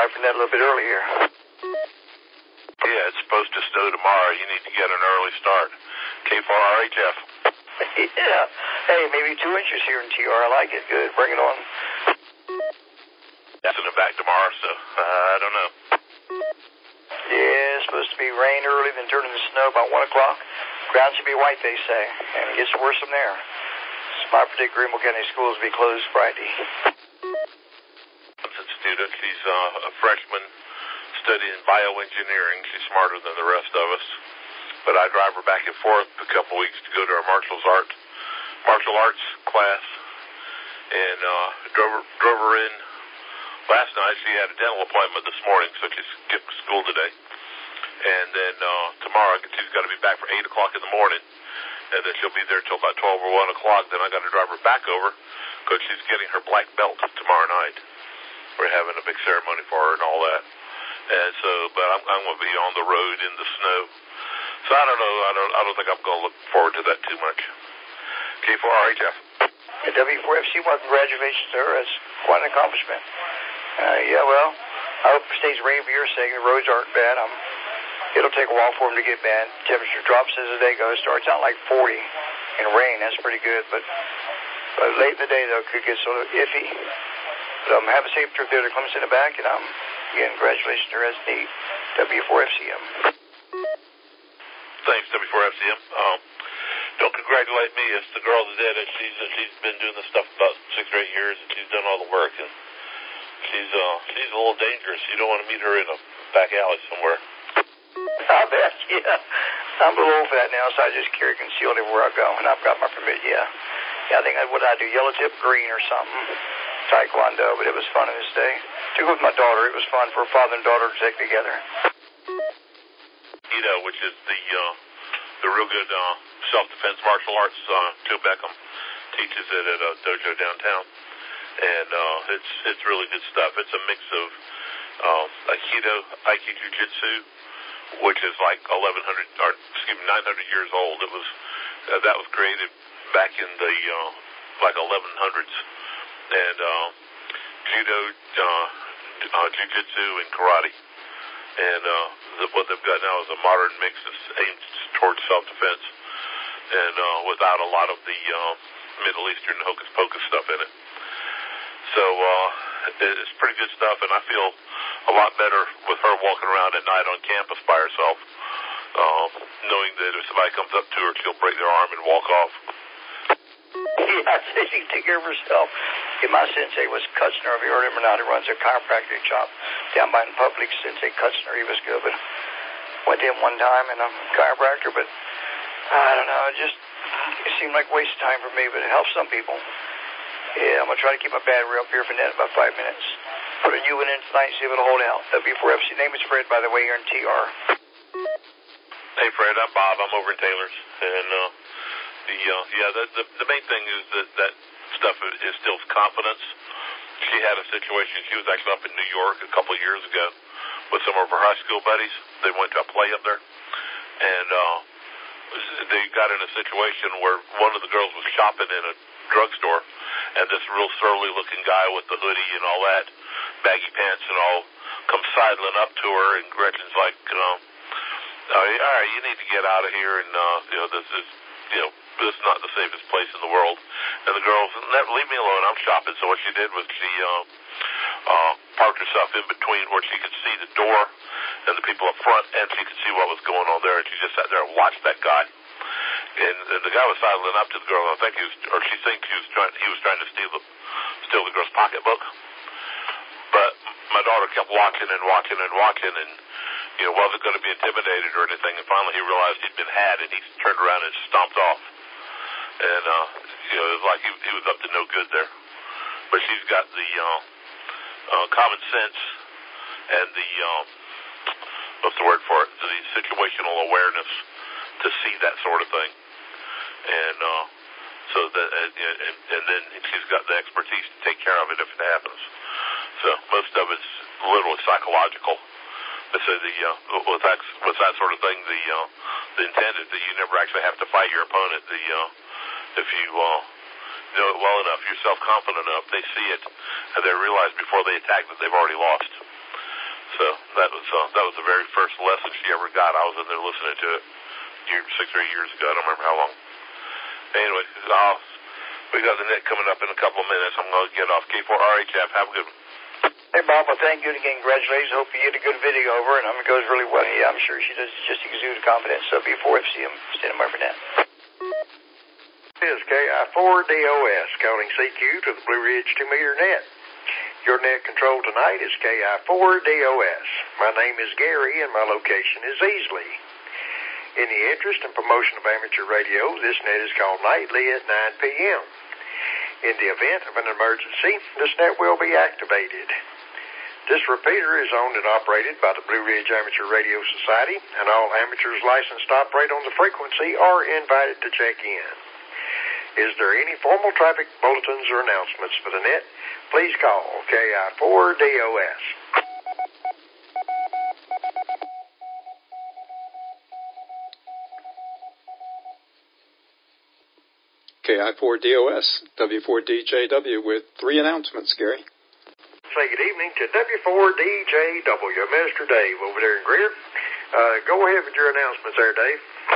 arrive from that a little bit earlier. Yeah, it's supposed to snow tomorrow. You need to get an early start. K4RHF. Yeah. Hey, maybe 2 inches here in TR. I like it. Good. Bring it on. Send it back tomorrow, so I don't know. Yeah, it's supposed to be rain early, then turn into snow about 1 o'clock. Ground should be white, they say, and it gets worse from there. So I predict Greenville County schools will be closed Friday. Student, she's a freshman studying bioengineering. She's smarter than the rest of us. But I drive her back and forth a couple weeks to go to our martial arts class, and drove her in. Last night she had a dental appointment this morning, so she skipped school today. And then tomorrow she's got to be back for 8 o'clock in the morning, and then she'll be there till about 12 or 1 o'clock. Then I got to drive her back over because she's getting her black belt tomorrow night. We're having a big ceremony for her and all that. And so, but I'm going to be on the road in the snow. So I don't know. I don't think I'm going to look forward to that too much. K4RHF. W4FC, well, congratulations to her. It's quite an accomplishment. Yeah, well, I hope it stays rain for your sake. The roads aren't bad. It'll take a while for them to get bad. Temperature drops as the day goes. Starts out like 40 in rain. That's pretty good. But late in the day, though, it could get sort of iffy. But have a safe trip there to Clemson and back. And again, congratulations to her as the W4FCM. Thanks, W4FCM. Don't congratulate me. It's the girl that did it. She's been doing this stuff about 6 or 8 years, and she's done all the work. And she's a little dangerous. You don't want to meet her in a back alley somewhere. I bet, yeah. I'm a little old for that now, so I just carry concealed everywhere I go, and I've got my permit, yeah. Yeah, I think what I do, yellow tip, green or something, taekwondo, but it was fun in this day. To go with my daughter, it was fun for a father and daughter to take together. Which is the real good self-defense martial arts. Joe Beckham teaches it at a dojo downtown, and it's really good stuff. It's a mix of Aikido, Aikido-Jiu-Jitsu, which is like 900 years old. It was that was created back in the like 1100s, and Judo, Jiu-Jitsu, and Karate. And what they've got now is a modern mix that's aimed towards self-defense, and without a lot of the Middle Eastern hocus-pocus stuff in it. So it's pretty good stuff, and I feel a lot better with her walking around at night on campus by herself, knowing that if somebody comes up to her, she'll break their arm and walk off. Yeah, she can take care of herself. Yeah, my sensei was Kutzner. Have you heard him or not? He runs a chiropractic shop down by in public. Sensei Kutzner, he was good, but went to him one time and a chiropractor, but I don't know, it seemed like a waste of time for me, but it helps some people. Yeah, I'm going to try to keep my battery up here for net about 5 minutes. Put a new one in tonight, see if it'll hold out. W4FC. Name is Fred, by the way, here in TR. Hey, Fred, I'm Bob. I'm over in Taylor's. And the main thing is that stuff is still confidence. She had a situation. She was actually up in New York a couple of years ago with some of her high school buddies. They went to a play up there. And they got in a situation where one of the girls was shopping in a drugstore, and this real surly-looking guy with the hoodie and all that, baggy pants and all, comes sidling up to her, and Gretchen's like, all right, you need to get out of here, and this is not the safest place in the world. And the girl said, leave me alone, I'm shopping. So what she did was she parked herself in between where she could see the door and the people up front, and she could see what was going on there, and she just sat there and watched that guy. And the guy was sidling up to the girl. She thinks he was trying to steal the girl's pocketbook. But my daughter kept watching and watching and watching, and wasn't going to be intimidated or anything. And finally, he realized he'd been had, and he turned around and stomped off. And it was like he was up to no good there. But she's got the common sense and the what's the word for it? The situational awareness to see that sort of thing. And so that, and then she's got the expertise to take care of it if it happens. So most of it's literally psychological. But so with that sort of thing, the intent is that you never actually have to fight your opponent. If you know it well enough, you're self-confident enough, they see it, and they realize before they attack that they've already lost. So that was the very first lesson she ever got. I was in there listening to it 6 or 8 years ago. I don't remember how long. Anyway, we got the net coming up in a couple of minutes. I'm going to get off. K4RHF. Have a good one. Hey, Bob, well, thank you again. Congratulations. Hope you get a good video over, and it goes really well. Yeah, I'm sure she does just exude confidence. So B4FCM, stand by for that. This is KI4DOS calling CQ to the Blue Ridge 2-meter net. Your net control tonight is KI4DOS. My name is Gary, and my location is Easley. In the interest and promotion of amateur radio, this net is called nightly at 9 p.m. In the event of an emergency, this net will be activated. This repeater is owned and operated by the Blue Ridge Amateur Radio Society, and all amateurs licensed to operate on the frequency are invited to check in. Is there any formal traffic bulletins or announcements for the net? Please call KI4DOS. KI4DOS, W4DJW with 3 announcements, Gary. Say good evening to W4DJW, Mr. Dave over there in Greer. Go ahead with your announcements there, Dave.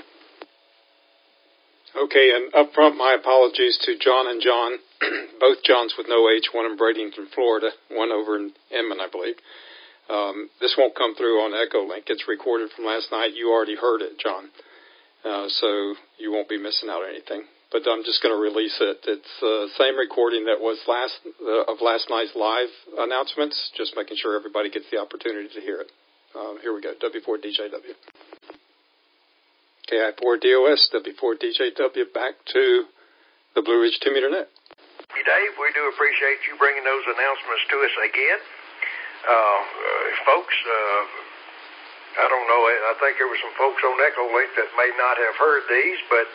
Okay, and up front, my apologies to John and John, both Johns with no H, one in Bradenton, Florida, one over in Inman, I believe. This won't come through on Echolink. It's recorded from last night. You already heard it, John, so you won't be missing out on anything. But I'm just going to release it. It's the same recording that was of last night's live announcements, just making sure everybody gets the opportunity to hear it. Here we go, W4DJW. KI4DOS, W4DJW, back to the Blue Ridge 2-meter net. Hey, Dave, we do appreciate you bringing those announcements to us again. Folks, I don't know, I think there were some folks on Echolink that may not have heard these, but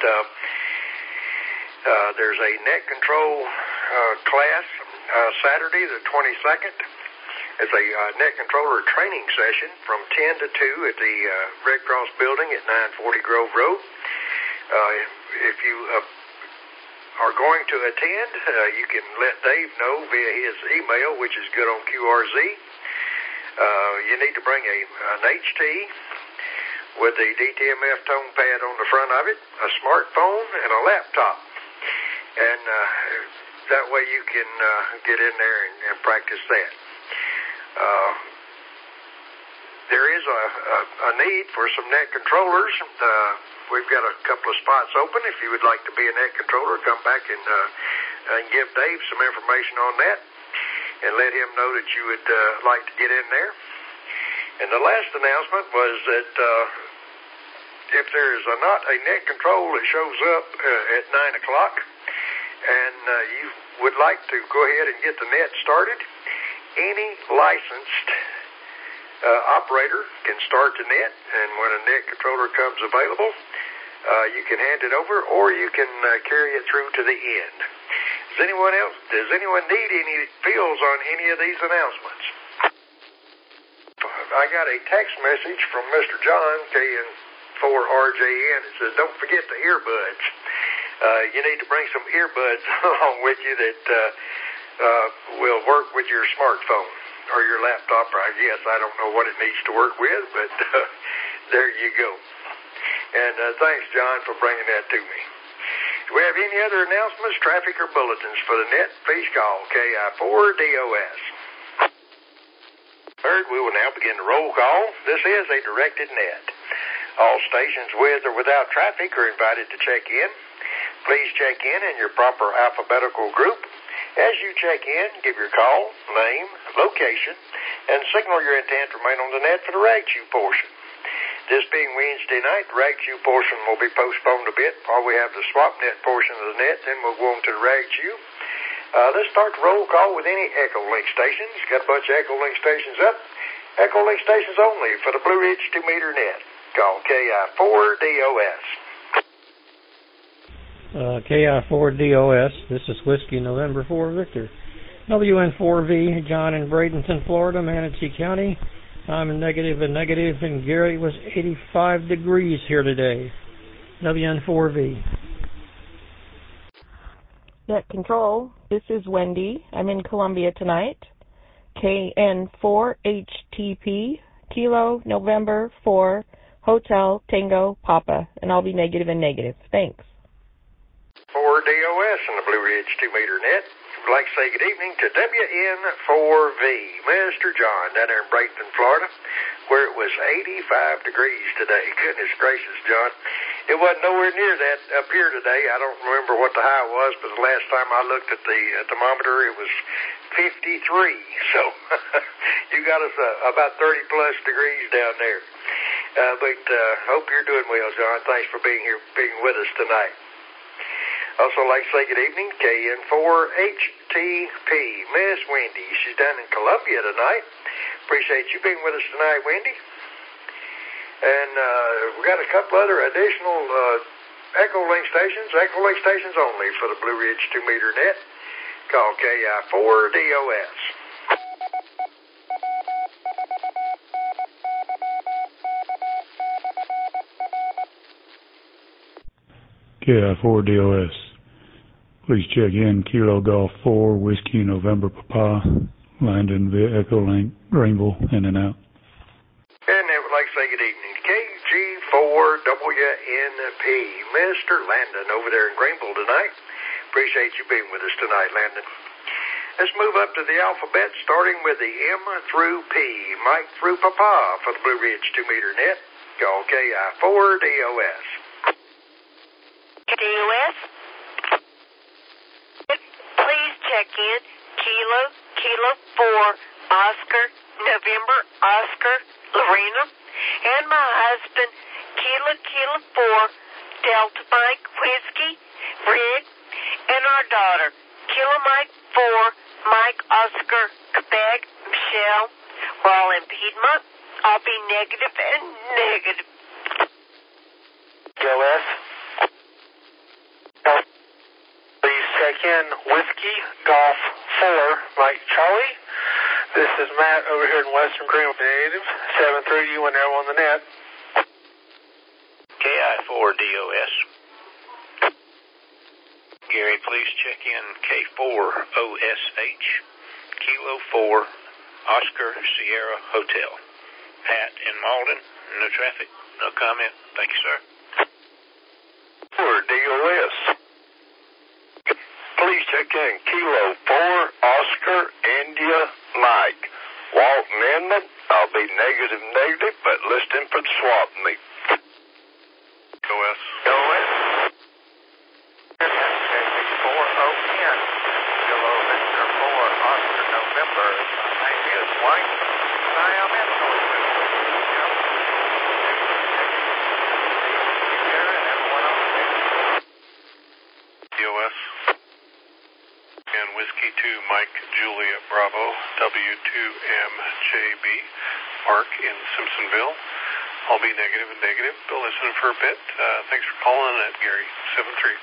there's a net control class Saturday the 22nd. It's a net controller training session from 10 to 2 at the Red Cross building at 940 Grove Road. If you are going to attend, you can let Dave know via his email, which is good on QRZ. You need to bring an HT with the DTMF tone pad on the front of it, a smartphone, and a laptop. And that way you can get in there and practice that. There is a need for some net controllers. We've got a couple of spots open. If you would like to be a net controller, come back and give Dave some information on that and let him know that you would like to get in there. And the last announcement was that if there is not a net control that shows up at 9 o'clock and you would like to go ahead and get the net started, any licensed operator can start the net, and when a net controller comes available, you can hand it over or you can carry it through to the end. Does anyone need any fills on any of these announcements? I got a text message from Mr. John, KN4RJN. It says, don't forget the earbuds. You need to bring some earbuds along with you that will work with your smartphone or your laptop, or I guess. I don't know what it needs to work with, but there you go. And thanks, John, for bringing that to me. Do we have any other announcements, traffic, or bulletins for the net? Please call KI4DOS. Third, we will now begin the roll call. This is a directed net. All stations with or without traffic are invited to check in. Please check in your proper alphabetical group. As you check in, give your call, name, location, and signal your intent to remain on the net for the RAGQ portion. This being Wednesday night, the RAGQ portion will be postponed a bit while we have the SwapNet portion of the net, then we'll go on to the RAGQ. Let's start the roll call with any Echolink stations. Got a bunch of Echolink stations up. Echolink stations only for the Blue Ridge 2-meter net. Call KI4DOS. KI4DOS, this is Whiskey November 4 Victor. WN4V, John in Bradenton, Florida, Manatee County. I'm negative, and Gary was 85 degrees here today. WN4V. Net control, this is Wendy. I'm in Columbia tonight. KN4HTP, Kilo November 4, Hotel Tango Papa, and I'll be negative and negative. Thanks. For DOS on the Blue Ridge 2-meter net. I'd like to say good evening to WN4V, Mr. John, down there in Bradenton, Florida, where it was 85 degrees today. Goodness gracious, John. It wasn't nowhere near that up here today. I don't remember what the high was, but the last time I looked at the thermometer, it was 53. So you got us about 30-plus degrees down there. But hope you're doing well, John. Thanks for being with us tonight. Also, like to say good evening, KN4HTP, Miss Wendy. She's down in Columbia tonight. Appreciate you being with us tonight, Wendy. And we got a couple other additional Echo Link stations only for the Blue Ridge 2-meter net. Call KI4DOS. KI4DOS. Please check in Kilo Golf 4, Whiskey November Papa, Landon via Echo Link, Greenville, in and out. And I would like to say good evening to KG4WNP, Mr. Landon over there in Greenville tonight. Appreciate you being with us tonight, Landon. Let's move up to the alphabet, starting with the M through P, Mike through Papa for the Blue Ridge 2-meter net. Call KI4DOS. DOS? Please check in Kilo 4, Oscar, November, Oscar, Lorena, and my husband, Kilo 4, Delta Mike, Whiskey, Rig, and our daughter, Kilo Mike 4, Mike, Oscar, Quebec, Michelle. We're all in Piedmont. I'll be negative and negative. DOS? Please check in Whiskey Golf 4, Mike Charlie. This is Matt over here in Western Greenville, native 73. You and everyone on the net. KI4DOS. Gary, please check in K4OSH, Kilo 4, Oscar Sierra Hotel. Pat in Malden, no traffic, no comment. Thank you, sir. For DOS. Please check in Kilo 4, Oscar, India, Mike. Walt and Edmund, I'll be negative, but listing for the swap meet. DOS. DOS. K4ON, Kilo Victor 4, Oscar, November. My name is White, and I am in Northwest. DOS. And Whiskey 2, Mike, Juliet, Bravo, W2MJB, Mark in Simpsonville. I'll be negative and negative. Been listening for a bit. Thanks for calling at Gary, 73.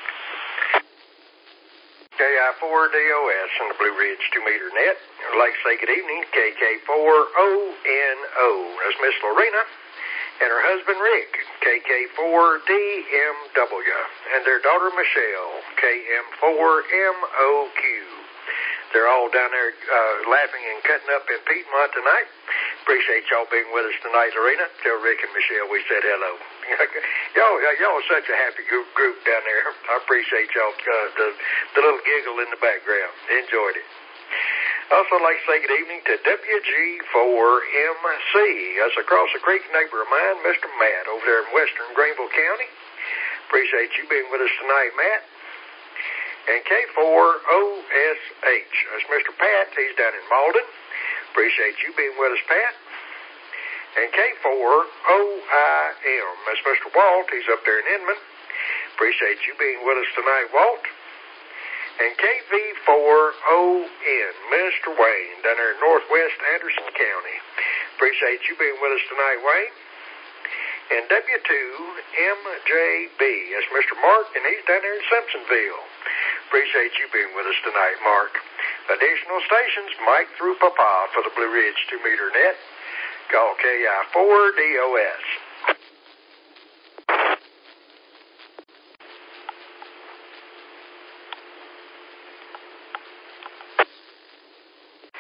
KI4DOS on the Blue Ridge 2-meter net. I'd like to say good evening, KK4ONO. That's Miss Lorena and her husband Rick, KK4DMW, and their daughter Michelle, KM4MOQ. They're all down there laughing and cutting up in Piedmont tonight. Appreciate y'all being with us tonight, Lorena. Tell Rick and Michelle we said hello. y'all are such a happy group down there. I appreciate y'all, the little giggle in the background. Enjoyed it. Also, I'd like to say good evening to WG4MC. That's across the creek neighbor of mine, Mr. Matt, over there in western Greenville County. Appreciate you being with us tonight, Matt. And K4OSH. That's Mr. Pat. He's down in Malden. Appreciate you being with us, Pat. And K4OIM. That's Mr. Walt. He's up there in Inman. Appreciate you being with us tonight, Walt. And KV4ON, Mr. Wayne, down there in northwest Anderson County. Appreciate you being with us tonight, Wayne. And W2MJB, that's Mr. Mark, and he's down there in Simpsonville. Appreciate you being with us tonight, Mark. Additional stations, Mike through Papa for the Blue Ridge 2-meter net. Call KI4DOS.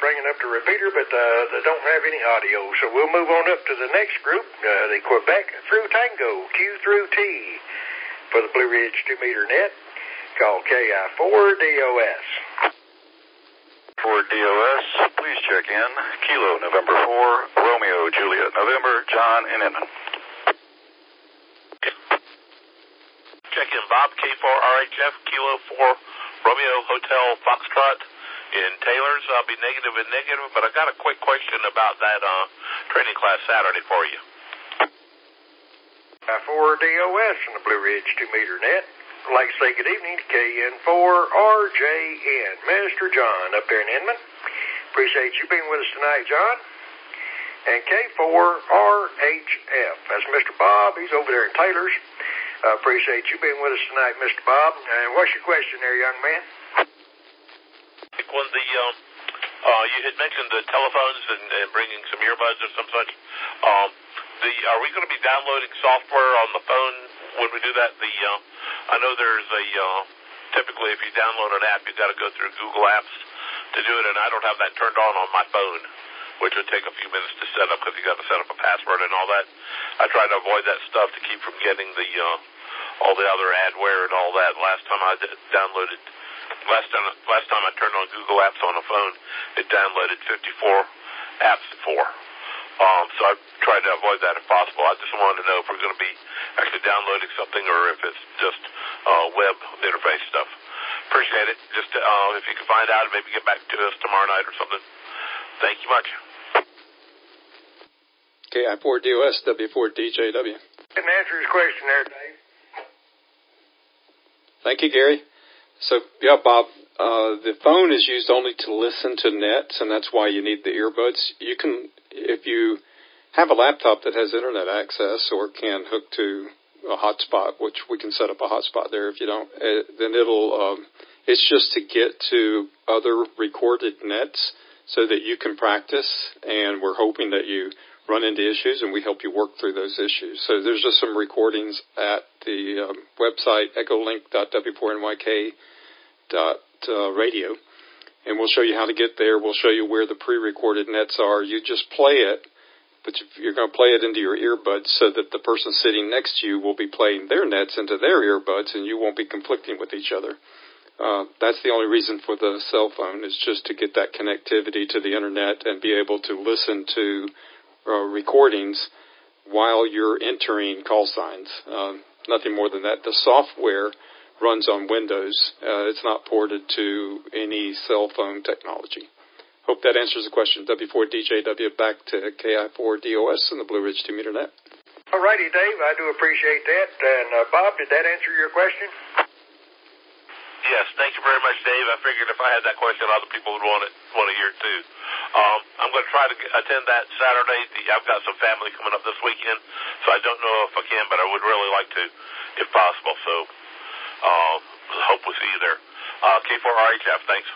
bringing up the repeater, but they don't have any audio. So we'll move on up to the next group, the Quebec through Tango, Q through T, for the Blue Ridge 2-meter net. Call KI4DOS. For DOS, please check in. Kilo November 4, Romeo Juliet November, John in Inman. Check in Bob, K4RHF, Kilo 4, Romeo Hotel Foxtrot in Taylor's. I'll be negative and negative, but I got a quick question about that training class Saturday for you. KI4DOS in the Blue Ridge 2-meter net. I'd like to say good evening to KN4RJN. Mr. John up there in Inman. Appreciate you being with us tonight, John. And K4RHF. That's Mr. Bob. He's over there in Taylor's. Appreciate you being with us tonight, Mr. Bob. And what's your question there, young man? When you had mentioned the telephones and bringing some earbuds or some such, are we going to be downloading software on the phone when we do that? I know there's typically if you download an app, you've got to go through Google Apps to do it, and I don't have that turned on my phone, which would take a few minutes to set up because you got to set up a password and all that. I try to avoid that stuff to keep from getting all the other adware and all that. Last time I turned on Google Apps on a phone, it downloaded 54 apps for. So I tried to avoid that if possible. I just wanted to know if we're going to be actually downloading something or if it's just web interface stuff. Appreciate it. Just if you can find out and maybe get back to us tomorrow night or something. Thank you much. KI4DOS, W4DJW. Didn't answer his question there, Dave. Thank you, Gary. So, yeah, Bob, the phone is used only to listen to nets, and that's why you need the earbuds. You can, if you have a laptop that has internet access or can hook to a hotspot, which we can set up a hotspot there if you don't, then it's just to get to other recorded nets so that you can practice, and we're hoping that you run into issues and we help you work through those issues. So there's just some recordings at the website echolink.w4nyk.radio, and we'll show you how to get there. We'll show you where the pre-recorded nets are. You just play it, but you're going to play it into your earbuds so that the person sitting next to you will be playing their nets into their earbuds, and you won't be conflicting with each other. That's the only reason for the cell phone, is just to get that connectivity to the internet and be able to listen to recordings while you're entering call signs. Nothing more than that. The software runs on Windows. It's not ported to any cell phone technology. Hope that answers the question. W4DJW back to KI4DOS and the Blue Ridge 2-meter net. All righty, Dave. I do appreciate that. And Bob, did that answer your question? Yes, thank you very much, Dave. I figured if I had that question, other people would want to hear it too. I'm going to try to attend that Saturday. I've got some family coming up this weekend, so I don't know if I can, but I would really like to, if possible. So hope we'll see you there. K4RHF, thanks.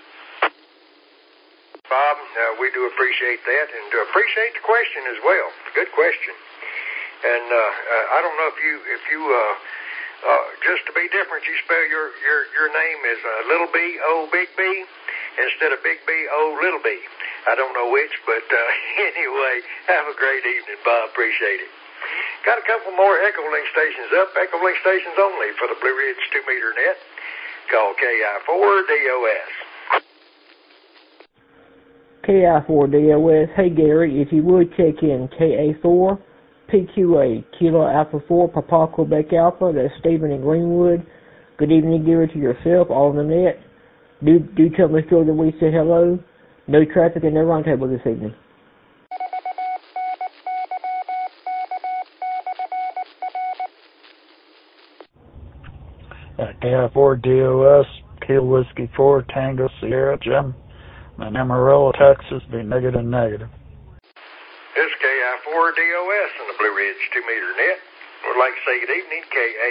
Bob, we do appreciate that, and appreciate the question as well. Good question. And I don't know if you just to be different, you spell your name as little b o big B instead of big B o little b. I don't know which, but anyway, have a great evening, Bob. Appreciate it. Got a couple more Echolink stations up. Echolink stations only for the Blue Ridge 2-meter net. Call KI4DOS. KI4DOS. Hey, Gary, if you would check in KA4 PQA, Kilo Alpha 4, Papa Quebec Alpha. That's Stephen in Greenwood. Good evening, Gary, to yourself, all on the net. Do tell Miss Phil that we said hello. No traffic in their roundtable this evening. KI4DOS, Kilo Whiskey 4, Tango Sierra, Jim. In Amarillo, Texas, be negative. This is KI4DOS in the Blue Ridge 2-meter net. Would like to say good evening,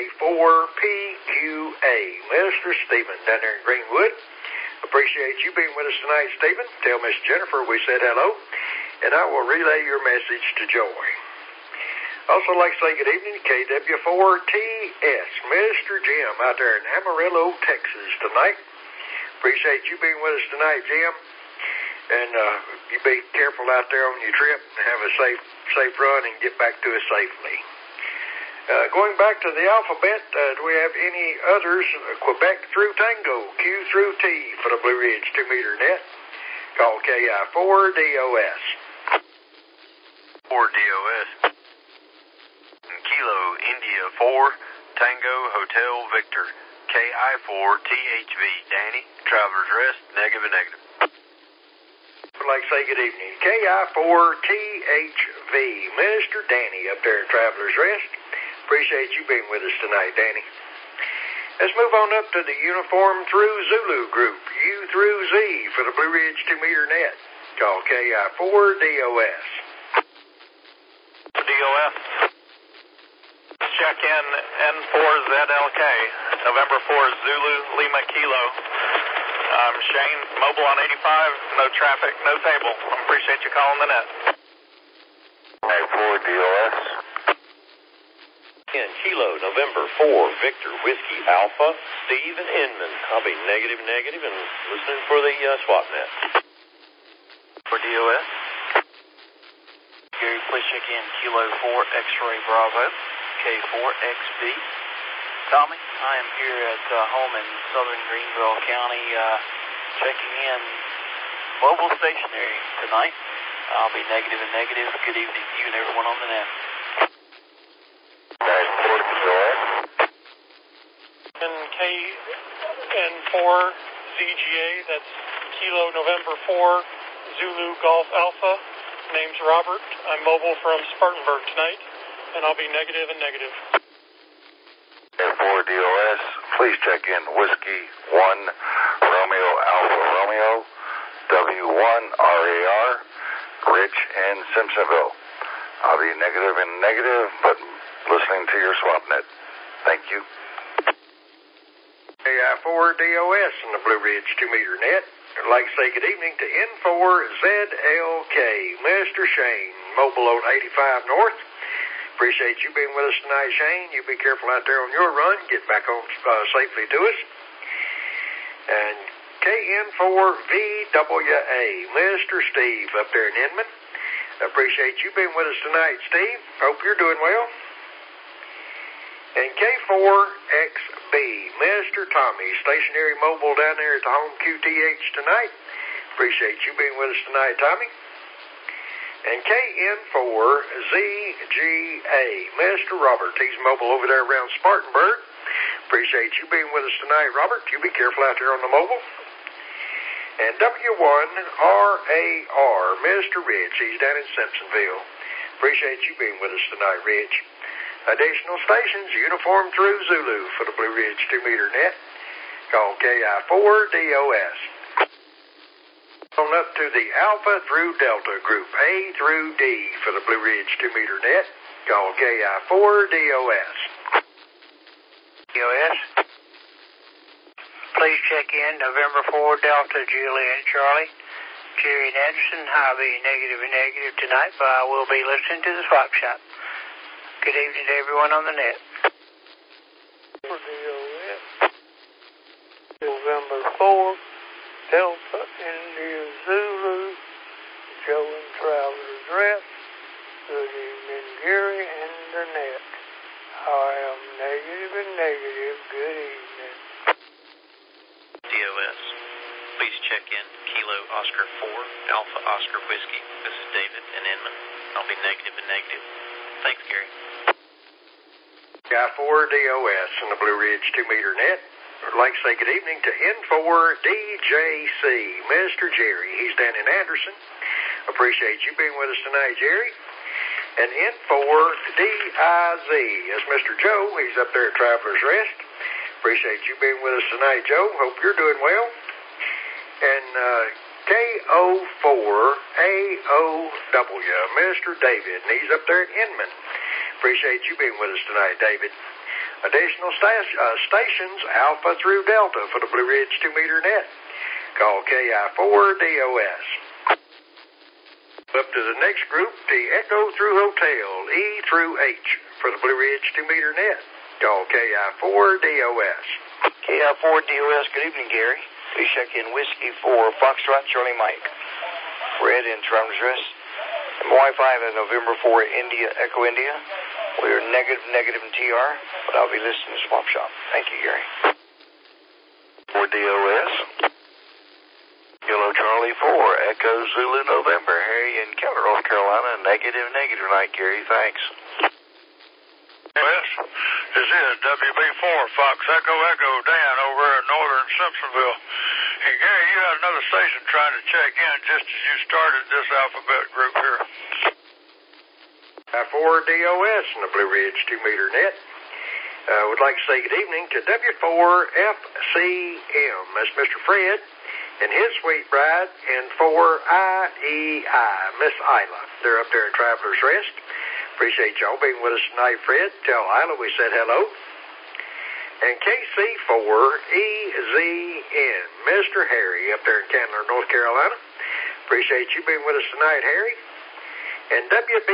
KA4PQA. Mr. Stephen down there in Greenwood. Appreciate you being with us tonight, Stephen. Tell Miss Jennifer we said hello, and I will relay your message to Joy. Also like to say good evening to KW4TS. Mr. Jim out there in Amarillo, Texas tonight. Appreciate you being with us tonight, Jim. And you be careful out there on your trip and have a safe run and get back to us safely. Going back to the alphabet, do we have any others? Quebec through Tango, Q through T for the Blue Ridge 2-meter net. Call KI4DOS. 4DOS. Kilo India 4, Tango Hotel Victor. KI4THV. Danny, Traveler's Rest, negative and negative. I'd like to say good evening. KI4THV. Minister Danny up there in Traveler's Rest. Appreciate you being with us tonight, Danny. Let's move on up to the uniform through Zulu group, U through Z for the Blue Ridge 2-meter net. Call KI4DOS. DOS. Check in N4ZLK, November 4 Zulu Lima Kilo. I'm Shane, mobile on 85, no traffic, no table. I appreciate you calling the net. A4DOS. In Kilo, November 4, Victor Whiskey Alpha, Steve and Inman. I'll be negative and listening for the swap net. For DOS. Gary, please check in Kilo 4 X-Ray Bravo, K4XB. Tommy, I am here at home in southern Greenville County, checking in mobile stationary tonight. I'll be negative and negative. Good evening to you and everyone on the net. N4ZGA, that's Kilo November 4, Zulu Golf Alpha. Name's Robert. I'm mobile from Spartanburg tonight, and I'll be negative and negative. N4DOS, please check in Whiskey 1, Romeo Alpha Romeo, W1 RAR, Rich in Simpsonville. I'll be negative and negative, but listening to your swap net. Thank you. KI4DOS in the Blue Ridge 2-meter net. I'd like to say good evening to N4ZLK, Mr. Shane, mobile on 85 North. Appreciate you being with us tonight, Shane. You be careful out there on your run. Get back home safely to us. And KN4VWA, Mr. Steve up there in Inman. Appreciate you being with us tonight, Steve. Hope you're doing well. And K4XB, Mr. Tommy, stationary mobile down there at the home QTH tonight. Appreciate you being with us tonight, Tommy. And KN4ZGA, Mr. Robert, he's mobile over there around Spartanburg. Appreciate you being with us tonight, Robert. You be careful out there on the mobile. And W1RAR, Mr. Rich, he's down in Simpsonville. Appreciate you being with us tonight, Rich. Additional stations, uniform through Zulu for the Blue Ridge 2-meter net. Call KI4DOS. On up to the Alpha through Delta group, A through D for the Blue Ridge 2-meter net. Call KI4DOS. DOS. Please check in November 4 Delta Juliet Charlie. Jerry and Anderson, I'll be negative and negative tonight, but I will be listening to the swap shop. Good evening to everyone on the net. For DOS, November 4, Delta India Zulu, Joe and Traveler's Rest. Good evening, Gary and the net. I am negative and negative. Good evening. DOS, please check in Kilo Oscar 4, Alpha Oscar Whiskey. This is David in Inman. I'll be negative and negative. Thanks, Gary. KI4DOS in the Blue Ridge 2-meter net. I'd like to say good evening to N4DJC, Mr. Jerry. He's down in Anderson. Appreciate you being with us tonight, Jerry. And N4DIZ is Mr. Joe. He's up there at Traveler's Rest. Appreciate you being with us tonight, Joe. Hope you're doing well. And KO4AOW, Mr. David, and he's up there at Inman. Appreciate you being with us tonight, David. Additional stations, Alpha through Delta for the Blue Ridge 2-meter net. Call KI4DOS. Up to the next group, the Echo through Hotel, E through H for the Blue Ridge 2-meter net. Call KI4DOS. KI4DOS, good evening, Gary. Please check in Whiskey 4 Foxtrot Charlie Mike. Fred in Travelers Rest. And my wife I have a November 4 India, Echo India. We are negative in TR, but I'll be listening to Swap Shop. Thank you, Gary. 4 DOS. Kilo Charlie 4, Echo Zulu November. Harry in Keller, North Carolina. Negative tonight, Gary. Thanks. Yes, this is WB4, Fox Echo Dan over in northern Simpsonville. Hey, Gary, you had another station trying to check in just as you started this alphabet group here. 4 DOS in the Blue Ridge 2-meter net. Would like to say good evening to W4FCM. That's Mr. Fred and his sweet bride, and 4IEI, Miss Isla. They're up there in Travelers Rest. Appreciate y'all being with us tonight, Fred. Tell Isla we said hello. And KC4EZN, Mr. Harry up there in Candler, North Carolina. Appreciate you being with us tonight, Harry. And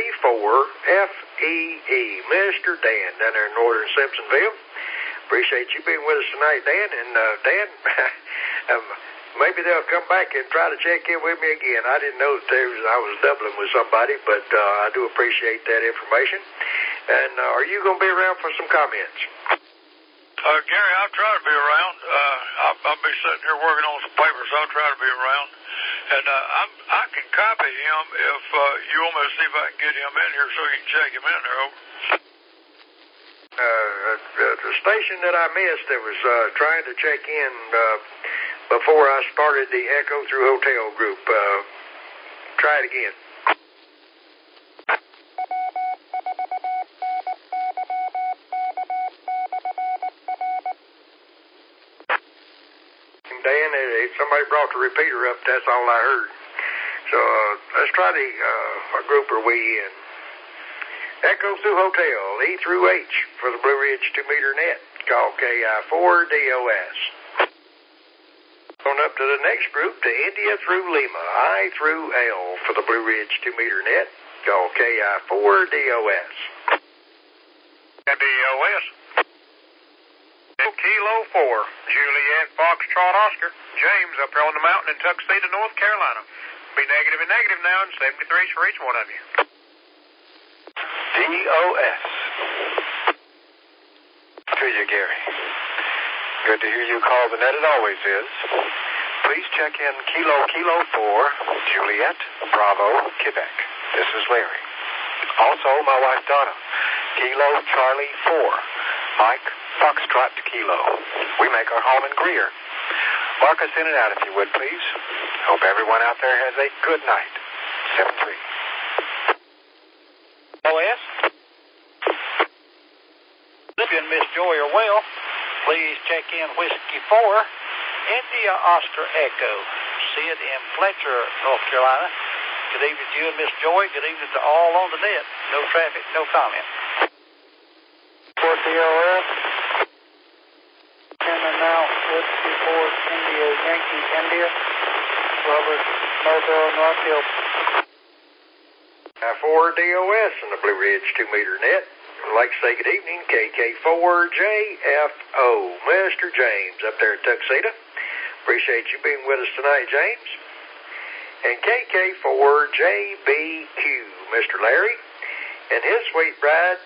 WB4FEE, Mr. Dan down there in northern Simpsonville. Appreciate you being with us tonight, Dan. And Dan, maybe they'll come back and try to check in with me again. I didn't know that I was doubling with somebody, but I do appreciate that information. And are you going to be around for some comments? Gary, I'll try to be around. I'll be sitting here working on some papers. I'll try to be around. And I can copy him if you want me to see if I can get him in here so you can check him in there. Over. The station that I missed that was trying to check in before I started the Echo Through Hotel group. Try it again. Dan, if somebody brought the repeater up, that's all I heard. So let's try what group are we in? Echo Through Hotel, E through H for the Blue Ridge 2-meter net. Call KI4DOS. On up to the next group, to India through Lima, I through L for the Blue Ridge 2-meter net. Call KI4DOS. DOS. Kilo 4, Juliet Foxtrot Oscar. James up there on the mountain in Tuxedo, North Carolina. Be negative and negative now, and 73s for each one of you. DOS. To you, Gary. Good to hear you call the net, it always is. Please check in Kilo 4, Juliet, Bravo, Quebec. This is Larry. Also, my wife Donna, Kilo Charlie 4, Mike Foxtrot Kilo. We make our home in Greer. Mark us in and out if you would, please. Hope everyone out there has a good night. 7-3. OS. If you and Miss Joy are well, please check in Whiskey 4, India Oscar Echo, Sid in Fletcher, North Carolina. Good evening to you and Miss Joy. Good evening to all on the net. No traffic, no comment. 4 DOS. And now Whiskey 4, India, Yankee, India. Robert, Mobile, North Hill. 4 DOS in the Blue Ridge 2-meter net. I'd like to say good evening, KK4JFO, Mr. James up there in Tuxedo. Appreciate you being with us tonight, James. And KK4JBQ, Mr. Larry. And his sweet bride,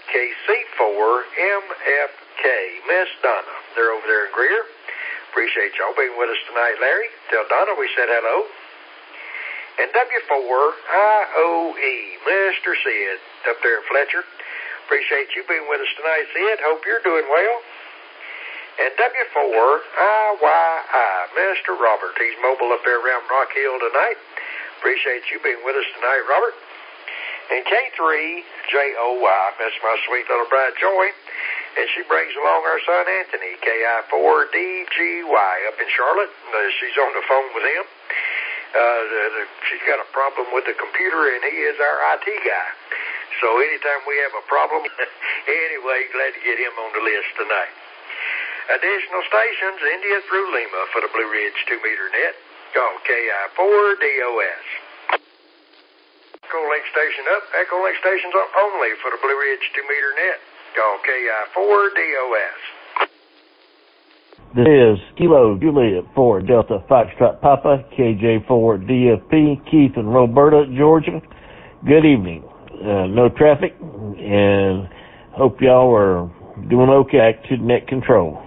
KC4MFK, Miss Donna. They're over there in Greer. Appreciate y'all being with us tonight, Larry. Tell Donna we said hello. And W4IOE, Mr. Sid, up there in Fletcher. Appreciate you being with us tonight, Sid. Hope you're doing well. And W4IYI, Mr. Robert. He's mobile up there around Rock Hill tonight. Appreciate you being with us tonight, Robert. And K3JOY, that's my sweet little bride, Joy. And she brings along our son, Anthony, KI4DGY, up in Charlotte. She's on the phone with him. She's got a problem with the computer, and he is our IT guy. So anytime we have a problem, anyway, glad to get him on the list tonight. Additional stations, India through Lima for the Blue Ridge 2-meter net. Call KI4DOS. Echo Link station up. Echo Link stations up only for the Blue Ridge 2-meter net. Call KI4DOS. This is Kilo Juliet 4 Delta Foxtrot Papa, KJ4 DFP, Keith in Roberta, Georgia. Good evening. No traffic, and hope y'all are doing okay. Back to net control.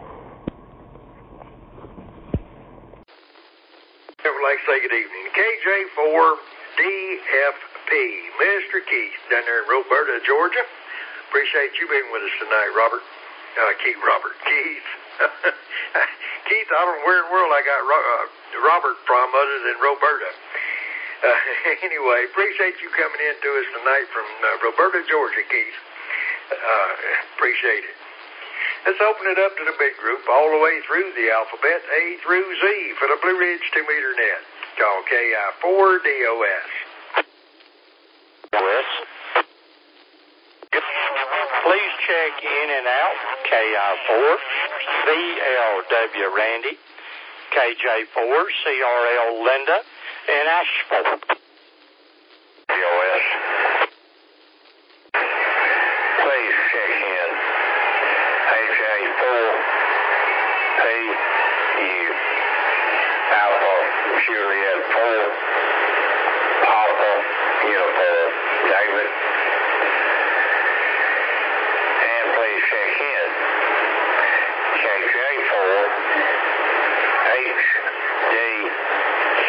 I would like to say good evening. KJ4 DFP, Mr. Keith, down there in Roberta, Georgia. Appreciate you being with us tonight, Robert. Keith. Keith, I don't know where in the world I got Robert from other than Roberta. Anyway, appreciate you coming in to us tonight from Roberta, Georgia, Keith. Appreciate it. Let's open it up to the big group all the way through the alphabet, A through Z, for the Blue Ridge 2-meter net. Call KI4DOS. Please check in and out. KI4, CLW Randy, KJ4, CRL Linda, and Asheville. DOS. Please check in. AJ4, PU, Alpha, Juliet 4, Papa, Uniform, David. And please check in. KJ4, HDK,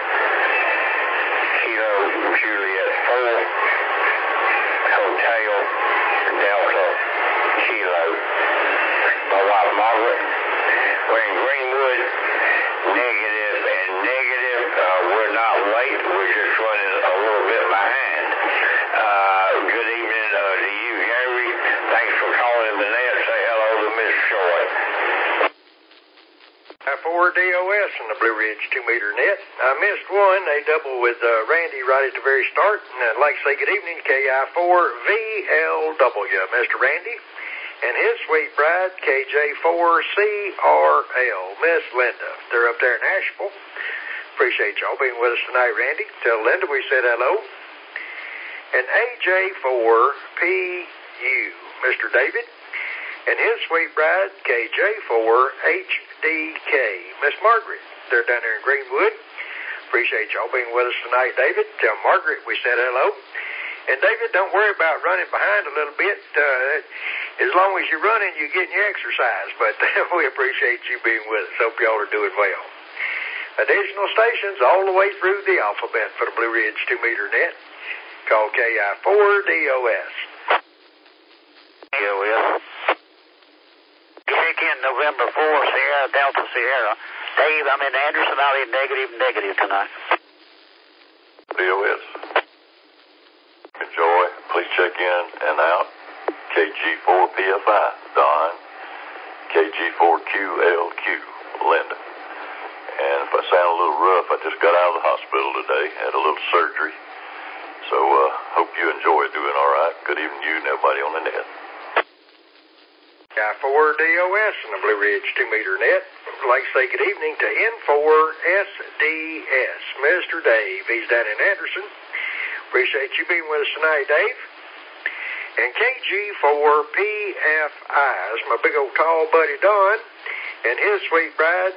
Kilo, Juliet 4, Hotel, Delta, Kilo. My wife Margaret, we're in Greenwood, negative and negative. We're not late, we're just running a little bit behind. Good evening to you, Gary. Thanks for calling the net. Say hello to Miss Short. 4DOS in the Blue Ridge 2-meter net. I missed one. They double with Randy right at the very start. And I'd like to say good evening, KI4VLW, Mr. Randy. And his sweet bride, KJ4CRL, Miss Linda. They're up there in Asheville. Appreciate y'all being with us tonight, Randy. Tell Linda we said hello. And AJ4PU, Mr. David. And his sweet bride, KJ4HDK, Miss Margaret. They're down there in Greenwood. Appreciate y'all being with us tonight, David. Tell Margaret we said hello. And David, don't worry about running behind a little bit. As long as you're running, you're getting your exercise. But we appreciate you being with us. Hope y'all are doing well. Additional stations all the way through the alphabet for the Blue Ridge 2-meter net. Call KI4DOS. DOS. Check in November 4, Sierra, Delta Sierra. Dave, I'm in Anderson. I'll be negative tonight. DOS. Enjoy. Please check in and out. KG4PFI, Don. KG4QLQ, Linda. And if I sound a little rough, I just got out of the hospital today. Had a little surgery. So, hope you enjoy doing all right. Good evening to you and everybody on the net. KI4DOS in the Blue Ridge 2-meter net. I'd like to say good evening to N4SDS, Mr. Dave. He's down in Anderson. Appreciate you being with us tonight, Dave. And KG4PFI is my big old tall buddy Don. And his sweet bride,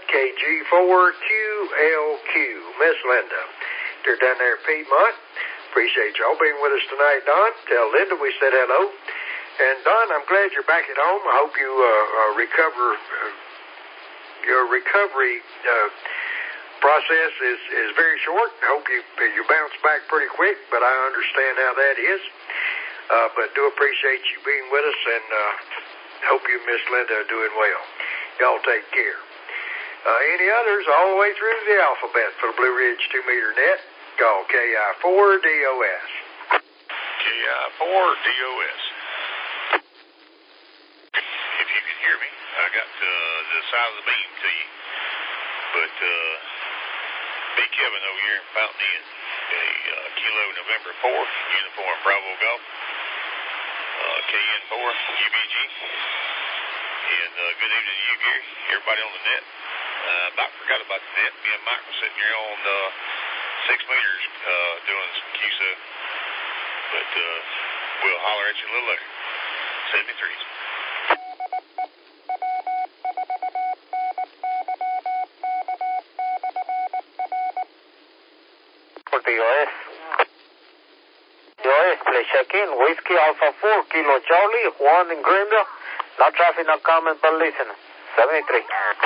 KG4QLQ, Miss Linda. They're down there in Piedmont. Appreciate y'all being with us tonight, Don. Tell Linda we said hello. And Don, I'm glad you're back at home. I hope you recover. Your recovery process is very short. I hope you bounce back pretty quick, but I understand how that is. But do appreciate you being with us, and hope you and Miss Linda are doing well. Y'all take care. Any others all the way through the alphabet for the Blue Ridge 2-meter net? Call KI4DOS. KI4DOS. If you can hear me, I got the side of the beam to you. But Big Kevin over here in Fountain Inn. Kilo November 4, Uniform Bravo Golf. KN4, UBG. And good evening to you, Gary. Everybody on the net. About forgot about the net. Me and Mike were sitting here on 6 meters doing some QSO. But we'll holler at you a little later. 73s. DOS. DOS, please check in. Whiskey Alpha 4, Kilo Charlie, Juan in Greenville. No traffic, no comment, but listen. 73.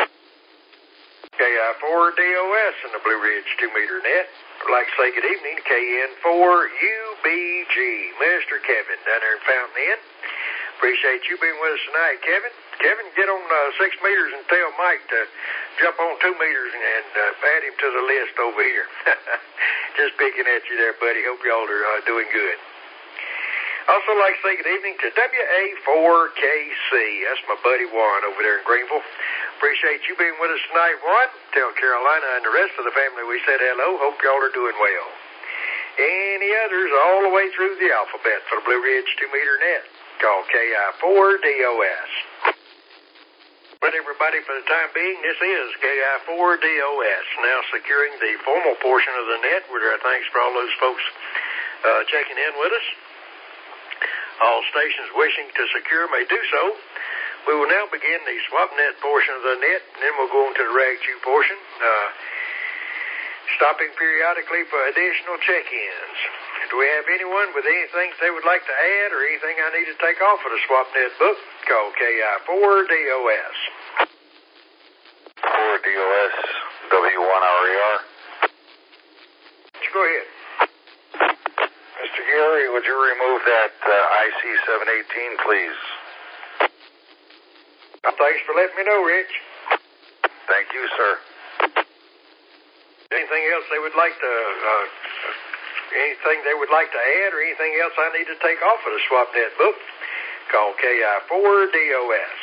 KI4 DOS in the Blue Ridge 2-meter net. I'd like to say good evening to KN4 UBG. Mr. Kevin down there in Fountain Inn. Appreciate you being with us tonight, Kevin. Kevin, get on 6 meters and tell Mike to jump on 2 meters and add him to the list over here. Just picking at you there, buddy. Hope y'all are doing good. Also like to say good evening to WA4KC. That's my buddy Juan over there in Greenville. Appreciate you being with us tonight, Juan. Tell Carolina and the rest of the family we said hello. Hope y'all are doing well. Any others all the way through the alphabet for the Blue Ridge 2-meter net? Call KI4DOS. But everybody, for the time being, this is KI4DOS. Now securing the formal portion of the net. With our thanks for all those folks checking in with us. All stations wishing to secure may do so. We will now begin the swap net portion of the net, and then we'll go on to the rag chew portion, stopping periodically for additional check-ins. Do we have anyone with anything they would like to add or anything I need to take off of the swap net book? Call KI4DOS. 4DOS, W1RER. Go ahead. Mr. Gary, would you remove that IC718, please? Thanks for letting me know, Rich. Thank you, sir. Anything else they would like to, add or anything else I need to take off of the SwapNet book? Call KI4DOS.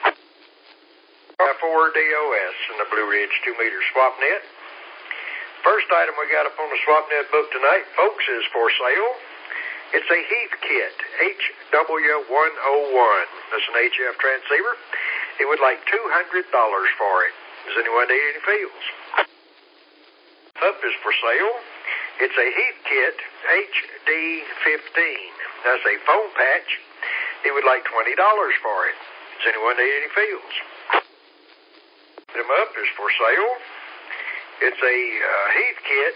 KI4DOS in the Blue Ridge 2-meter SwapNet. First item we got up on the SwapNet book tonight, folks, is for sale. It's a Heath Kit, HW101. That's an HF transceiver. He would like $200 for it. Does anyone need any fields? Up is for sale. It's a Heath Kit HD15. That's a foam patch. He would like $20 for it. Does anyone need any fields? Them up is for sale. It's a Heath Kit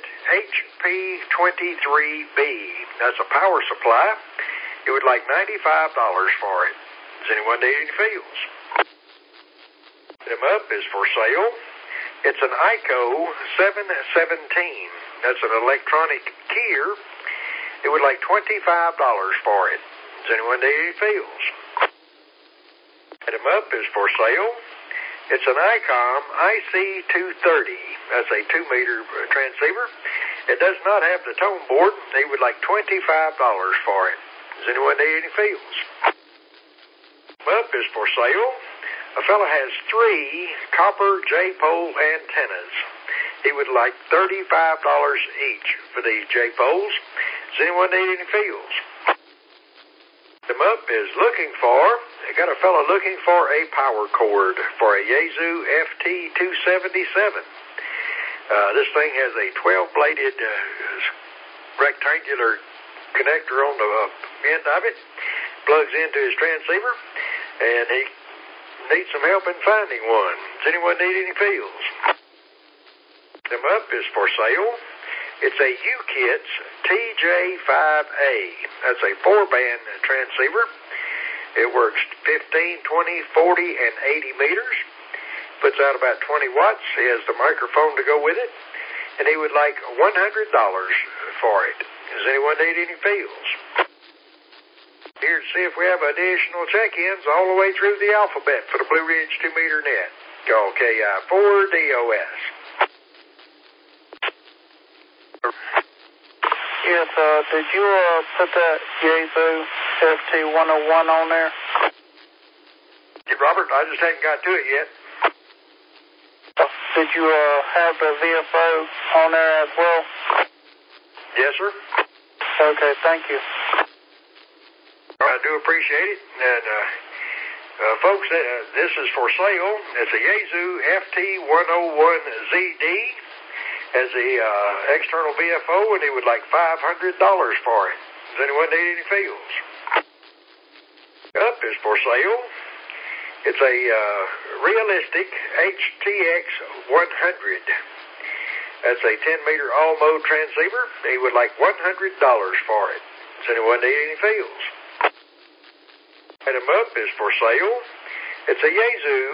HP23B. That's a power supply. He would like $95 for it. Does anyone need any fields? Them up is for sale. It's an ICO 717. That's an electronic keyer. It would like $25 for it. Does anyone need any fields? Them up is for sale. It's an ICOM IC230. That's a 2-meter transceiver. It does not have the tone board. They would like $25 for it. Does anyone need any fields? Up is for sale. A fellow has 3 copper J-pole antennas. He would like $35 each for these J-poles. Does anyone need any fields? Them up is looking for, they got a fellow looking for a power cord for a Yaesu FT277. This thing has a 12-bladed rectangular connector on the end of it. Plugs into his transceiver, and he needs some help in finding one. Does anyone need any fields? Them up is for sale. It's a UKITS TJ5A. That's a 4-band transceiver. It works 15, 20, 40, and 80 meters. Puts out about 20 watts. He has the microphone to go with it. And he would like $100 for it. Does anyone need any fields? Here to see if we have additional check-ins all the way through the alphabet for the Blue Ridge 2-meter net. Call KI4DOS. Yes, did you put that Yaesu FT101 on there? Yeah, Robert, I just hadn't got to it yet. Did you have the VFO on there as well? Yes, sir. Okay, thank you. I do appreciate it. And, folks, this is for sale. It's a Yaesu FT101ZD. Has the external VFO, and he would like $500 for it. Does anyone need any fields? Up is for sale. It's a realistic HTX 100. That's a 10-meter all-mode transceiver. He would like $100 for it. Does anyone need any fields? Item up is for sale. It's a Yaesu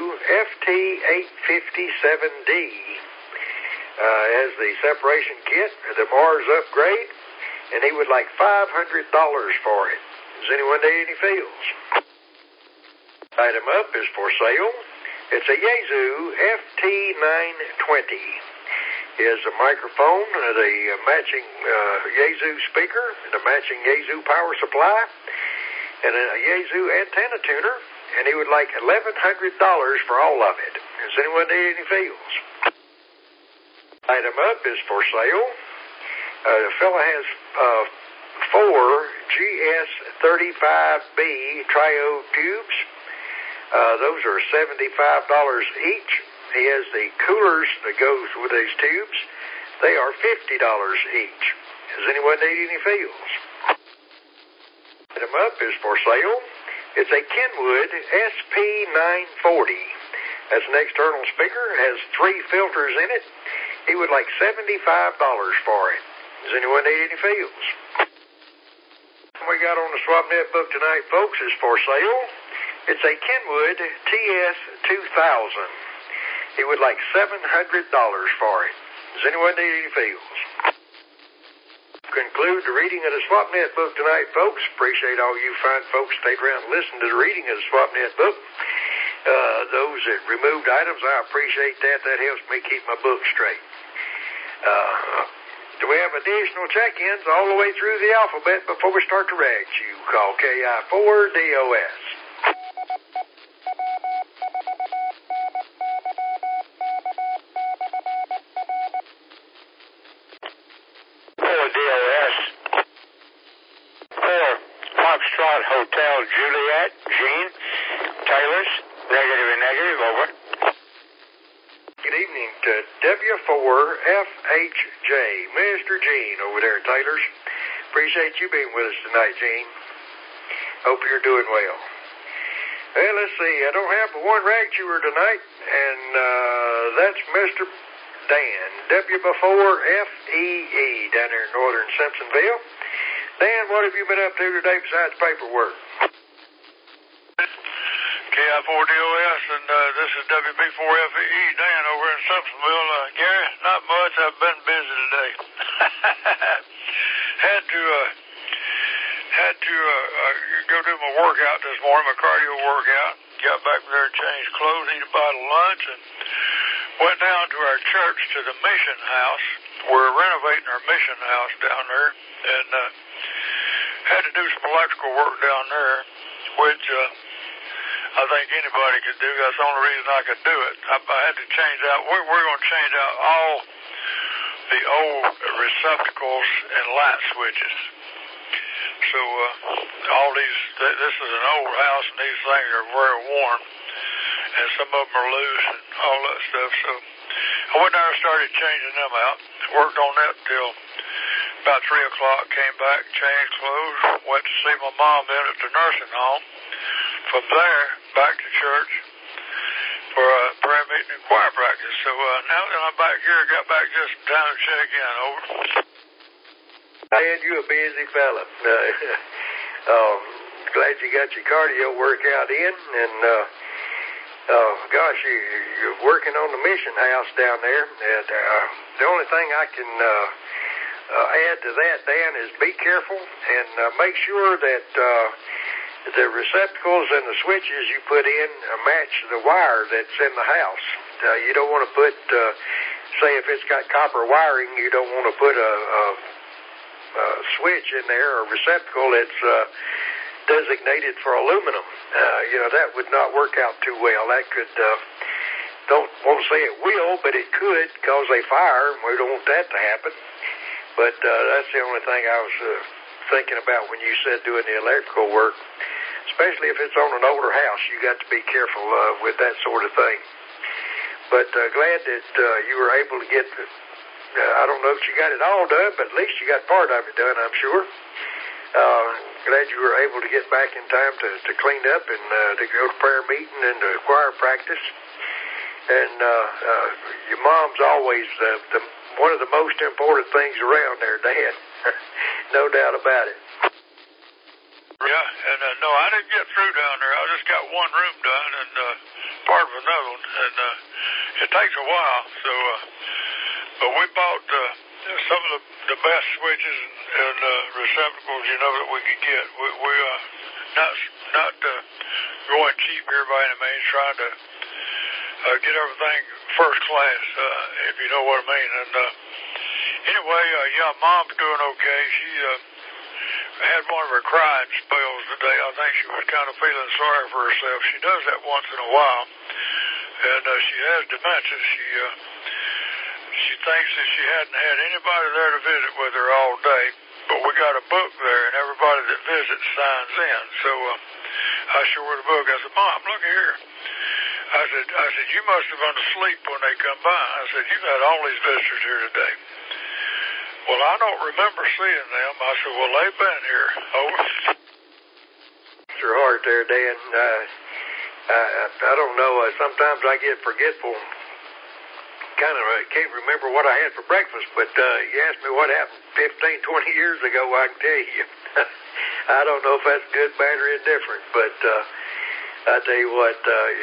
FT857D. Has the separation kit, the Mars upgrade, and he would like $500 for it. Does anyone need any fields? Item up is for sale. It's a Yaesu FT920. He has a microphone, the matching Yaesu speaker, the matching Yaesu power supply, and a Yaesu antenna tuner, and he would like $1,100 for all of it. Does anyone need any fields? Item up is for sale. The fella has 4 GS35B triode tubes. Those are $75 each. He has the coolers that goes with these tubes. They are $50 each. Does anyone need any fields? Item up is for sale. It's a Kenwood SP940. That's an external speaker. It has 3 filters in it. He would like $75 for it. Does anyone need any fields? What we got on the SwapNet book tonight, folks, is for sale. It's a Kenwood TS2000. He would like $700 for it. Does anyone need any fields? Conclude the reading of the SwapNet book tonight, folks. Appreciate all you fine folks stayed around and listened to the reading of the SwapNet book. Those that removed items, I appreciate that. That helps me keep my book straight. Do we have additional check-ins all the way through the alphabet before we start the rags? You call KI4DOS. Foxtrot Hotel Juliet, Gene, Taylor's, negative and negative, over. Good evening to W4FHJ, Mr. Gene over there at Taylor's. Appreciate you being with us tonight, Gene. Hope you're doing well. Well, let's see, I don't have but one rag chewer tonight, and that's Mr. Dan, W4FEE, down there in northern Simpsonville. Dan, what have you been up to today besides paperwork? KI4DOS, and this is WB4FEE, Dan over in Simpsonville. Gary, not much. I've been busy today. Had to go do my workout this morning, my cardio workout. Got back there and changed clothes, eat a bottle of lunch, and went down to our church, to the mission house. We're renovating our mission house down there, and had to do some electrical work down there, which I think anybody could do. That's the only reason I could do it. I had to change out. We're going to change out all the old receptacles and light switches. So all these, this is an old house, and these things are very worn, and some of them are loose and all that stuff. So I went down and started changing them out. Worked on that till about 3 o'clock. Came back, changed clothes, went to see my mom then at the nursing home. From there, back to church for a prayer meeting and choir practice. So now that I'm back here, got back just in time to check in. Over. Dan, you a busy fella. Glad you got your cardio workout in, and gosh, you're working on the mission house down there. And the only thing I can add to that, Dan, is be careful and make sure that the receptacles and the switches you put in match the wire that's in the house. You don't want to put, say if it's got copper wiring, you don't want to put a switch in there, or receptacle that's designated for aluminum. That would not work out too well. That could, don't want to say it will, but it could cause a fire, and we don't want that to happen. But that's the only thing I was thinking about when you said doing the electrical work. Especially if it's on an older house, you got to be careful with that sort of thing. But glad that you were able to get, I don't know if you got it all done, but at least you got part of it done, I'm sure. Glad you were able to get back in time to clean up and to go to prayer meeting and to choir practice. And your mom's always the one of the most important things around there, Dan. No doubt about it. Yeah, and no, I didn't get through down there. I just got one room done and part of another one, and it takes a while. So, but we bought some of the best switches and receptacles, that we could get. We not going cheap here by any means, trying to get everything first class, if you know what I mean. And anyway, yeah, Mom's doing okay. She had one of her crying spells today. I think she was kind of feeling sorry for herself. She does that once in a while, and she has dementia. She thinks that she hadn't had anybody there to visit with her all day, but we got a book there, and everybody that visits signs in. So I showed her the book. I said, Mom, look here. I said, you must have gone to sleep when they come by. I said, you've had all these visitors here today. Well, I don't remember seeing them. I said, well, they've been here. Over. It's your heart there, Dan. I don't know. Sometimes I get forgetful. Kind of can't remember what I had for breakfast, but you asked me what happened 15, 20 years ago, I can tell you. I don't know if that's good, bad, or indifferent, but I tell you what,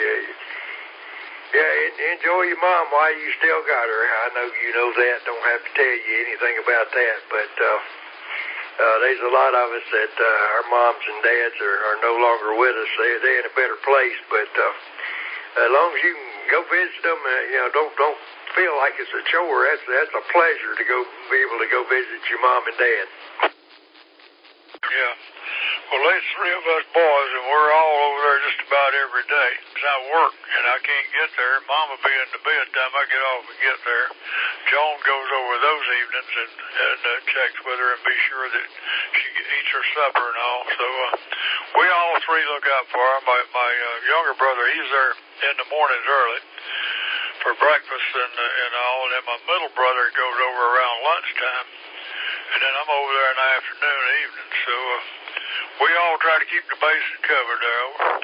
enjoy your mom while you still got her. I know you know that. Don't have to tell you anything about that, but there's a lot of us that our moms and dads are no longer with us. They're in a better place, but as long as you can go visit them, don't feel like it's a chore. That's a pleasure to be able to go visit your mom and dad. Yeah. Well, there's three of us boys, and we're all over there just about every day. Because I work, and I can't get there. Mom will be in the bed time I get off and get there. Joan goes over those evenings and checks with her and be sure that she eats her supper and all. So we all three look out for her. My younger brother, he's there in the mornings early for breakfast and all. And then my middle brother goes over around lunchtime. And then I'm over there in the afternoon and evening. So we all try to keep the bases covered there.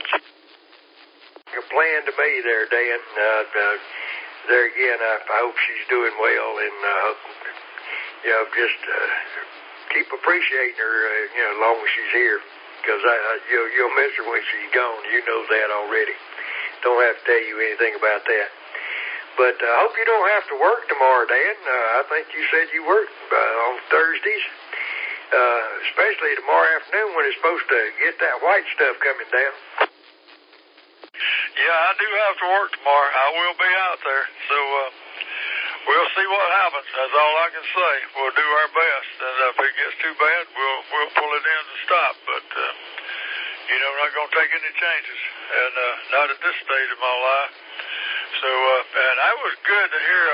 A plan to me there, Dan. There again, I hope she's doing well, and just keep appreciating her, as long as she's here, because you'll miss her when she's gone. You know that already. Don't have to tell you anything about that. But I hope you don't have to work tomorrow, Dan. I think you said you work on Thursdays, especially tomorrow afternoon when it's supposed to get that white stuff coming down. Yeah, I do have to work tomorrow. I will be out there. So we'll see what happens. That's all I can say. We'll do our best. And if it gets too bad, we'll pull it in to stop. But, we're not going to take any changes. And not at this stage of my life. So, and I was good to hear,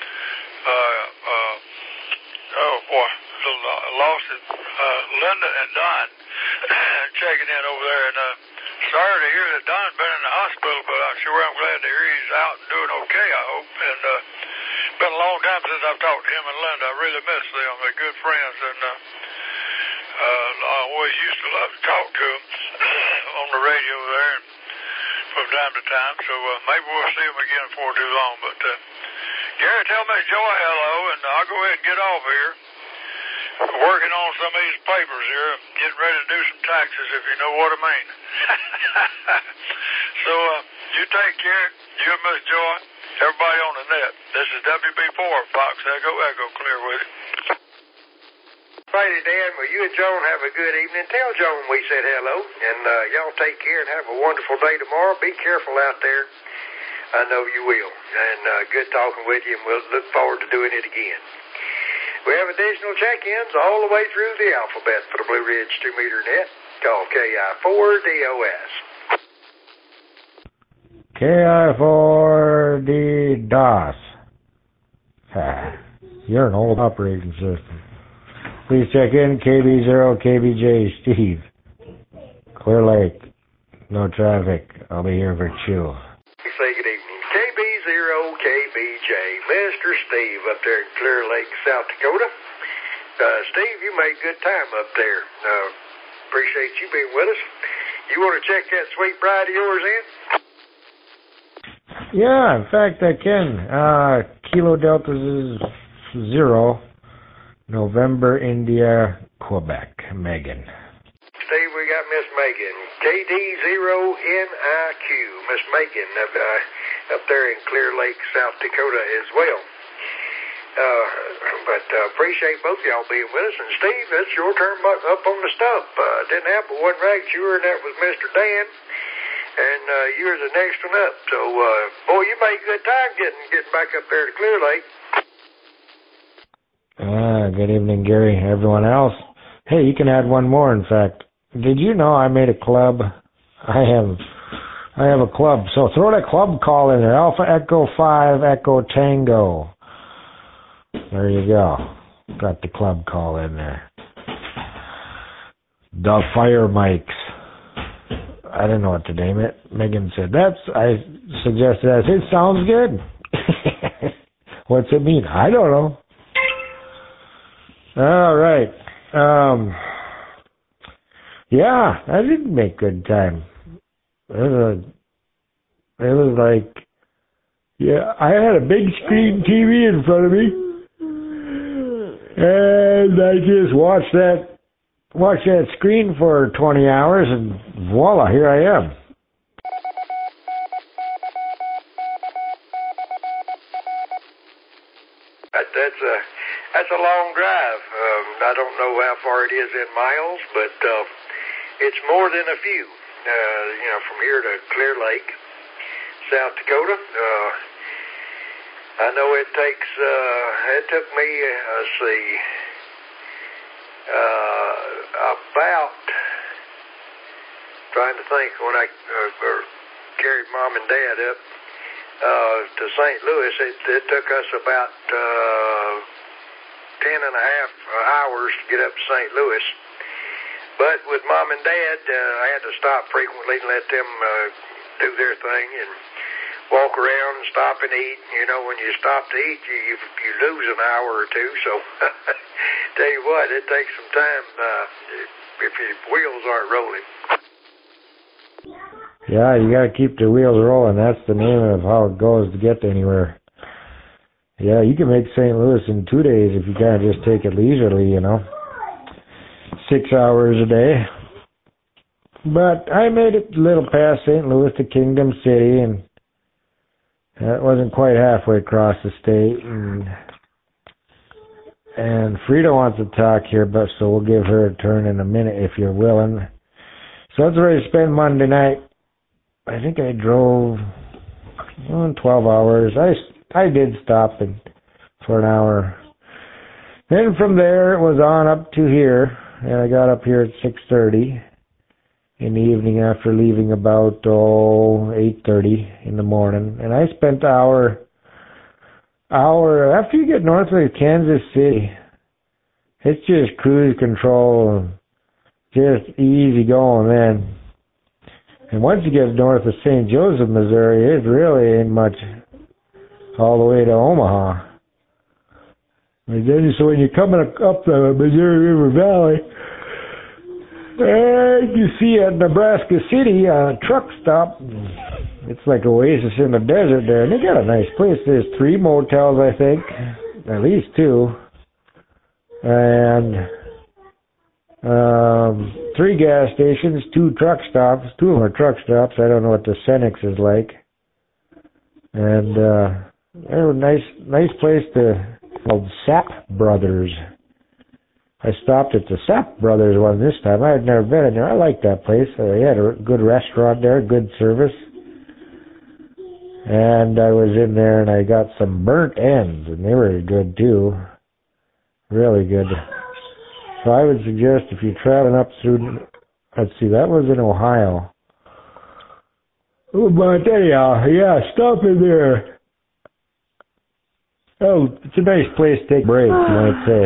lost it, Linda and Don checking in over there. And sorry to hear that Don's been in the hospital, but I'm glad to hear he's out and doing okay, I hope. And it's been a long time since I've talked to him and Linda. I really miss them. They're good friends. And I always used to love to talk to them on the radio there. And from time to time, so maybe we'll see him again before too long. But Gary, tell Miss Joy hello, and I'll go ahead and get off here. Working on some of these papers here, getting ready to do some taxes, if you know what I mean. So you take care, you and Miss Joy, everybody on the net. This is WB4, Fox Echo Clear with it. Righty, Dan. Well, you and Joan have a good evening. Tell Joan we said hello, and y'all take care and have a wonderful day tomorrow. Be careful out there. I know you will. And good talking with you, and we'll look forward to doing it again. We have additional check-ins all the way through the alphabet for the Blue Ridge 2-meter net. Call KI4DOS. KI4DOS. You're an old operating system. Please check in KB0KBJ Steve. Clear Lake. No traffic. I'll be here for chew. Say good evening. KB0KBJ. Mr. Steve up there in Clear Lake, South Dakota. Steve, you made good time up there. Appreciate you being with us. You want to check that sweet bride of yours in? Yeah, in fact, I can. Kilo Delta is November, India, Quebec. Megan. Steve, we got Miss Megan. KD0NIQ. Miss Megan up there in Clear Lake, South Dakota as well. But appreciate both of y'all being with us. And Steve, that's your turn up on the stump. Didn't happen, wasn't right. You were, and that was Mr. Dan. And you're the next one up. So, boy, you made good time getting back up there to Clear Lake. Good evening, Gary. Everyone else. Hey, you can add one more, in fact. Did you know I made a club? I have a club. So throw that club call in there. Alpha Echo 5 Echo Tango. There you go. Got the club call in there. The Fire Mics. I don't know what to name it. Megan said, I suggested that. It sounds good. What's it mean? I don't know. All right. Yeah, I did make good time. It was like, yeah, I had a big screen TV in front of me, and I just watched that screen for 20 hours, and voila, here I am. That's a long drive. I don't know how far it is in miles, but it's more than a few. From here to Clear Lake, South Dakota. I know it takes. It took me. Let's see. About. Trying to think when I carried Mom and Dad up to St. Louis. It took us about 10 and a half hours to get up to St. Louis. But with Mom and Dad, I had to stop frequently and let them do their thing and walk around and stop and eat. You know, when you stop to eat, you lose an hour or two. So, tell you what, it takes some time if your wheels aren't rolling. Yeah, you got to keep the wheels rolling. That's the name of how it goes to get anywhere. Yeah, you can make St. Louis in 2 days if you kind of just take it leisurely, you know. 6 hours a day. But I made it a little past St. Louis to Kingdom City, and that wasn't quite halfway across the state. And Frida wants to talk here, but so we'll give her a turn in a minute if you're willing. So that's where I spent Monday night. I think I drove 12 hours. I did stop for an hour. Then from there it was on up to here, and I got up here at 6:30 in the evening after leaving about 8:30 in the morning. And I spent an hour after you get north of Kansas City. It's just cruise control, just easy going then. And once you get north of St. Joseph, Missouri, it really ain't much all the way to Omaha. And then, so when you're coming up the Missouri River Valley, and you see at Nebraska City a truck stop. It's like oasis in the desert there, and they got a nice place. There's 3 motels, I think, at least 2, and 3 gas stations, 2 truck stops. 2 of them are truck stops. I don't know what the Cenex is like. And they're a nice place called Sapp Brothers. I stopped at the Sapp Brothers one this time. I had never been in there. I liked that place. They had a good restaurant there, good service. And I was in there and I got some burnt ends, and they were good too. Really good. So I would suggest if you're traveling up through, let's see, that was in Ohio. Oh, but anyhow, yeah, stop in there. Oh, it's a nice place to take a break, you might say.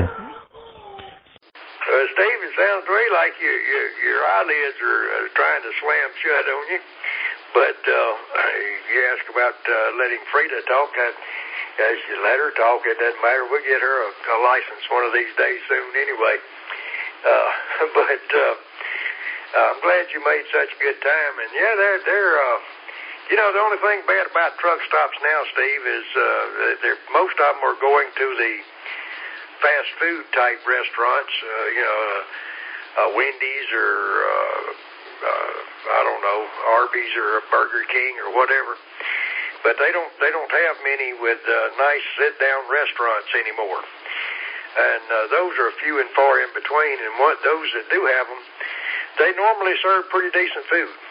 Steve, it sounds to me like your eyelids are trying to slam shut on you. But you ask about letting Frida talk. As you let her talk, it doesn't matter. We'll get her a license one of these days soon anyway. But I'm glad you made such a good time. And yeah, they're you know, the only thing bad about truck stops now, Steve, is most of them are going to the fast food type restaurants, Wendy's or I don't know, Arby's or a Burger King or whatever. But they don't have many with nice sit down restaurants anymore. And those are few and far in between. And those that do have them, they normally serve pretty decent food.